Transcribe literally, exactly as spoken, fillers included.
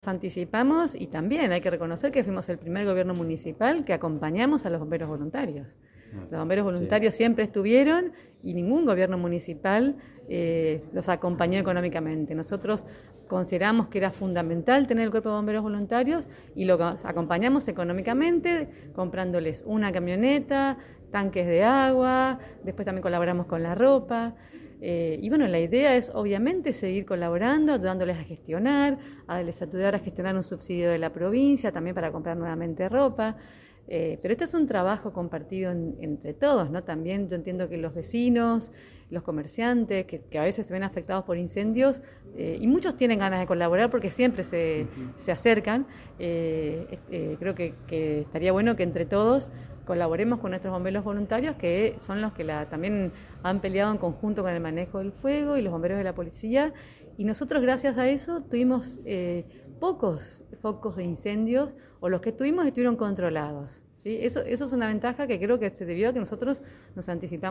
Nos anticipamos y también hay que reconocer que fuimos el primer gobierno municipal que acompañamos a los bomberos voluntarios. Los bomberos voluntarios sí. siempre estuvieron y ningún gobierno municipal eh, los acompañó económicamente. Nosotros consideramos que era fundamental tener el cuerpo de bomberos voluntarios y lo acompañamos económicamente comprándoles una camioneta, tanques de agua, después también colaboramos con la ropa. Eh, y bueno, la idea es obviamente seguir colaborando, ayudándoles a gestionar, a les ayudar a gestionar un subsidio de la provincia, también para comprar nuevamente ropa. Eh, pero este es un trabajo compartido en, entre todos, ¿no? También yo entiendo que los vecinos, los comerciantes, que, que a veces se ven afectados por incendios, eh, y muchos tienen ganas de colaborar porque siempre se, uh-huh. se acercan. Eh, eh, creo que, que estaría bueno que entre todos colaboremos con nuestros bomberos voluntarios, que son los que la, también han peleado en conjunto con el manejo del fuego y los bomberos de la policía. Y nosotros, gracias a eso, tuvimos eh, pocos focos de incendios, o los que tuvimos estuvieron controlados, ¿sí? Eso, eso es una ventaja que creo que se debió a que nosotros nos anticipamos.